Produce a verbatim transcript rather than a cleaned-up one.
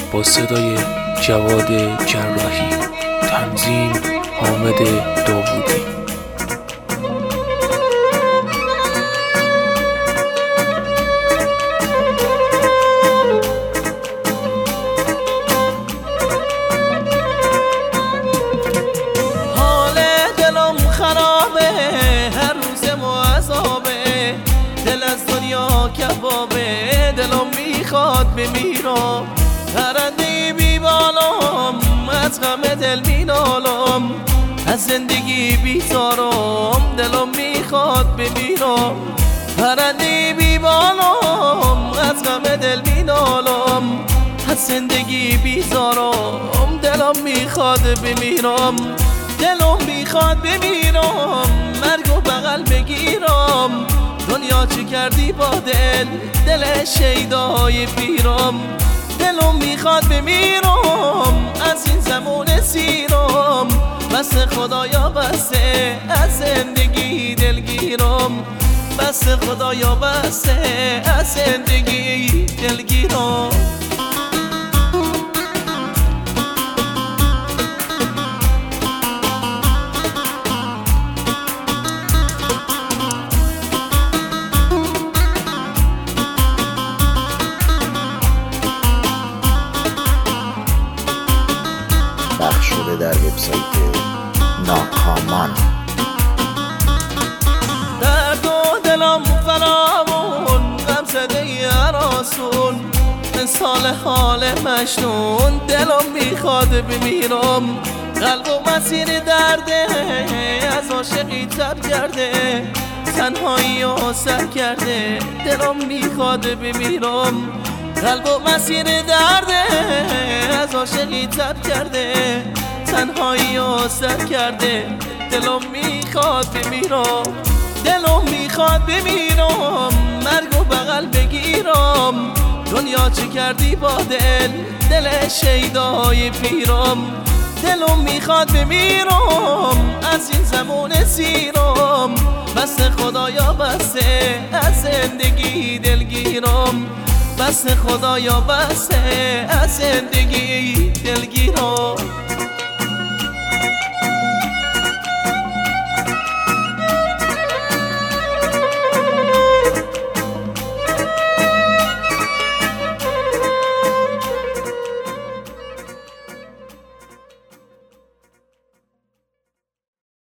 با صدای جواد جراحی، تنظیم حامد داوودی. حال دلم خرابه، هر روزم عذابه، دل از دنیا کبابه، دلم میخواد بمیرم، پرنده بی بالام، از غم دل مینالم، از زندگی بیزارم، دلم میخواد بمیرم، پرنده بی بالام، از غم دل مینالم، از زندگی بیزارم، دلم میخواد بمیرم، دلم میخواد بمیرم، مرگ و بغل بگیرم، دنیا چی کردی با دل، دل شیدای پیرم، دلم میخواد بمیرم، از این زمان سیرم، بس خدایا بسه، از زندگی دلگیرم، بس خدایا بسه، از زندگی دلگیرم. پخش شده در وبسایت ناکامان. درد و دلم فراوون، غم زده هراسون، مثال حال مجنون، دلم میخواد بمیرم، قلب و مسیر درده، از عاشقی تب کرده، تنهایی و سر کرده، دلم میخواد بمیرم، قلب و مسیر درده، از عاشقی تب کرده، تنهایی و سر کرده، دلم میخواد بمیرم، دلم میخواد بمیرم، مرگ و بغل بگیرم، دنیا چی کردی با دل، دل شیدای پیرم، دلم میخواد بمیرم، از این زمان سیرم، بس خدایا بسه، از زندگی دلگیرم، بس خدایا بسه، از زندگی دلگیرم.